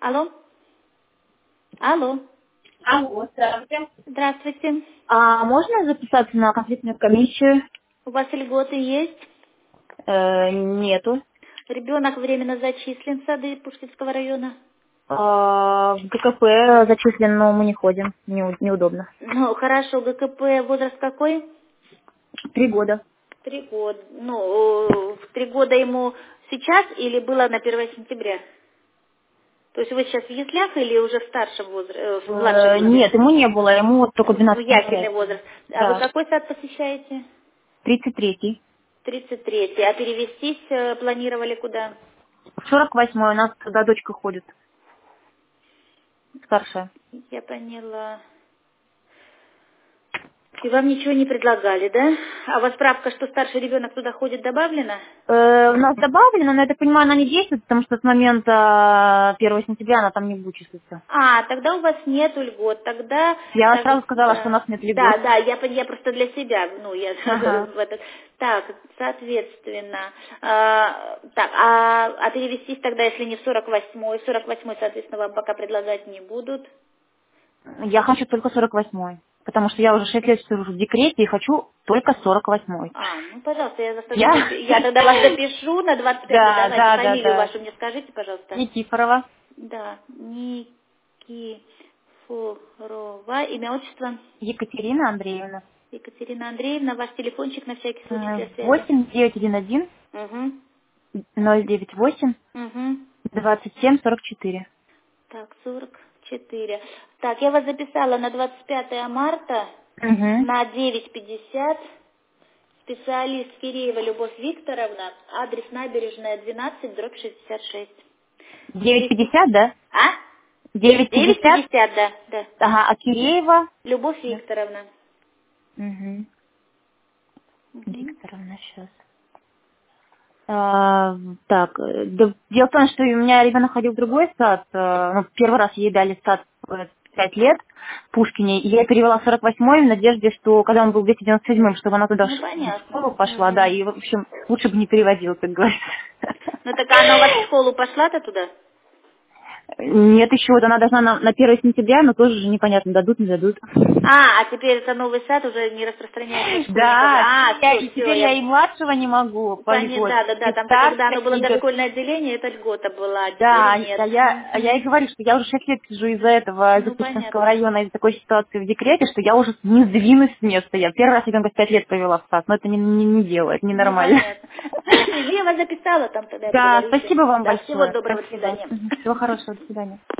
Алло? Алло? Алло, здравствуйте. Здравствуйте. Можно записаться на конфликтную комиссию? У вас льготы есть? Нету. Ребенок временно зачислен в сады Пушкинского района? В ГКП зачислен, но мы не ходим. Неудобно. Ну, хорошо. ГКП возраст какой? 3 года. 3 года. Ну, в 3 года ему сейчас или было на 1 сентября? То есть вы сейчас в яслях или уже в старшем возрасте, в младшем возрасте? Нет, ему не было, ему вот только Ну, 12 ясельный января. возраст. А вы Да. какой сад посещаете? 33-й. 33-й. А перевестись планировали куда? 48-й. У нас туда дочка ходит. Старшая. Я поняла. И вам ничего не предлагали, да? А у вас справка, что старший ребенок туда ходит, добавлена? У нас добавлено, но я так понимаю, она не действует, потому что с момента 1 сентября она там не будет числиться. А, тогда у вас нету льгот, тогда... Я сразу сказала, что у Да, нас нет льгот. да, я просто для себя, ну, я Ага. в этот... Так, соответственно, а перевестись тогда, если не в 48-й, 48-й, соответственно, вам пока предлагать не будут. Я хочу только 48-й. Потому что я уже 6 лет сижу в декрете и хочу только 48-й. Ну, пожалуйста, Я? я тогда вас запишу на 25-й, Да, давайте, да, да, фамилию да. вашу мне скажите, пожалуйста. Никифорова. Да, Никифорова, имя, отчество? Екатерина Андреевна. Екатерина Андреевна, ваш телефончик на всякий случай для связи. 8911 Угу, 098 угу. 27 44. Так, 44. Так, я вас записала на 25 марта Угу. на 9:50. Специалист Киреева Любовь Викторовна, адрес набережная 12, дробь 66. 950, да? А? 950? 9:50, да, да. Ага, а Киреева? Любовь Да. Викторовна. Угу. Мгм. Викторовна, сейчас. Так, дело в том, что у меня ребенок ходил в другой сад. Первый раз ей дали сад 5 лет в Пушкине, и я перевела в 48-й в надежде, что когда он был 297-м, чтобы она туда Ну, в понятно. школу пошла, да, Мгм. и, в общем, лучше бы не переводила, как говорится. Ну, так она у вас в школу пошла-то туда? Нет, еще вот она должна на 1 сентября, но тоже же непонятно, дадут, не дадут. А теперь это новый сад уже не распространяется на школьников. Да, Все, теперь я я и младшего не могу по понятно, льготе, да, и там-то, когда оно старшего было не идет. дошкольное отделение, это льгота была, а теперь Да, нет. я и говорю, что я уже 6 лет сижу из-за этого, из-за Ну, Пушкинского понятно. района, из-за такой ситуации в декрете, что я уже не сдвинусь с места. Я первый раз ребенка в 5 лет повела в сад, но это не дело, это Ну, ненормально. понятно. Хорошо, я вас записала, там тогда я Да, поговорю. спасибо вам Да, всего большое. доброго, до Спасибо. свидания. Всего хорошего, до свидания.